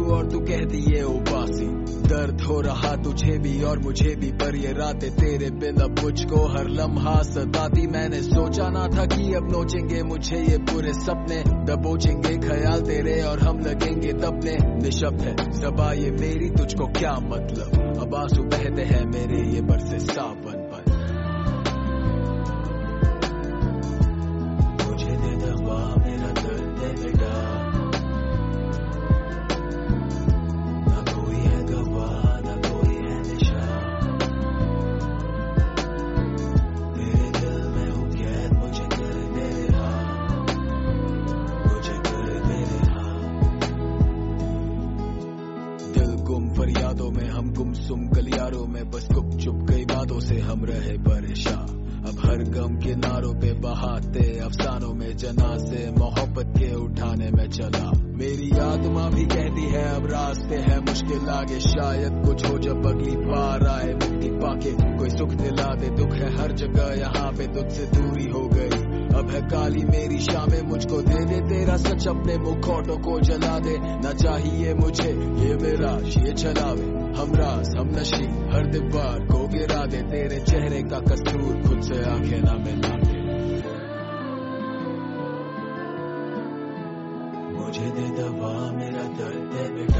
और तू कहती है उबासी। दर्द हो रहा तुझे भी और मुझे भी, पर ये रातें तेरे बिन अब मुझको हर लम्हा सताती। मैंने सोचा ना था कि अब नोचेंगे मुझे ये पूरे सपने, दबोचेंगे ख्याल तेरे और हम लगेंगे दबने। निशब्द है ज़बां ये मेरी, तुझको क्या मतलब, अब आंसू बहते हैं मेरे ये बरसे सावन पर। मुझे दे दवा मेरा दर्द दे बेटा, ना कोई है गवाह ना कोई है निशा। तेरे दिल में हूँ कैद, मुझे कर दे रहा, मुझे कर दे रहा। दिल गुम फरियादों में, हम गुमसुम गलियारों में, बस गुपचुप कई बातों से हम रहे परेशान। अब हर गम के नारों पे बहाते अफसानों में जनाज़े मोहब्बत के उठाने में चला। मेरी आत्मा भी कहती है अब रास्ते हैं मुश्किल आगे, शायद कुछ हो जब अगली बार आए मुक्ति पाके। कोई सुख दिला दे, दुख है हर जगह यहाँ पे, तुझसे दूरी हो गई अब है काली मेरी शामें। मुझको दे दे तेरा सच, अपने मुखौटों को जला दे। ना चाहिए मुझे ये मिराज ये छलावे, हम राज हम नशी हर दीवार को गिरा दे। तेरे चेहरे का कसूर खुद से आंखें ना मिला दे। मुझे दे दवा मेरा दर्द दे बेटा,